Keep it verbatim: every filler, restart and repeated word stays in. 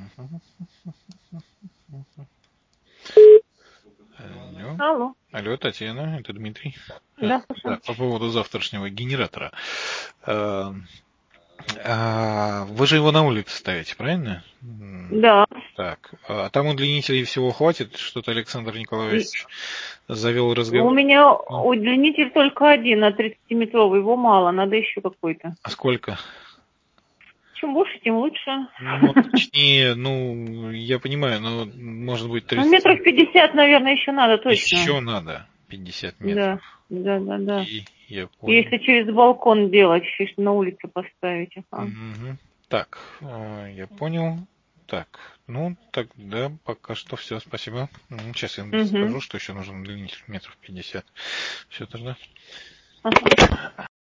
Алло. Алло. Алло, Татьяна, это Дмитрий. Да, Да, слушаю. по поводу завтрашнего генератора. А, а, Вы же его на улице ставите, правильно? Да. Так, а там удлинителей всего хватит? Что-то Александр И Николаевич завел у разговор. меня удлинитель только один, на тридцатиметровый, его мало, надо еще какой-то. А сколько? Чем больше, тем лучше. Ну, точнее, ну, я понимаю, но может быть Ну, тридцать. метров пятьдесят, наверное, еще надо точно. Еще надо пятьдесят Да, метров. да, да, да. Окей, я понял. Если через балкон делать, если на улице поставить. Ага. Мгм. Так, э, я понял. Так, ну, тогда пока что все, спасибо. М, Сейчас я Угу. скажу, что еще нужно удлинить метров пятьдесят. Все тогда. Ага.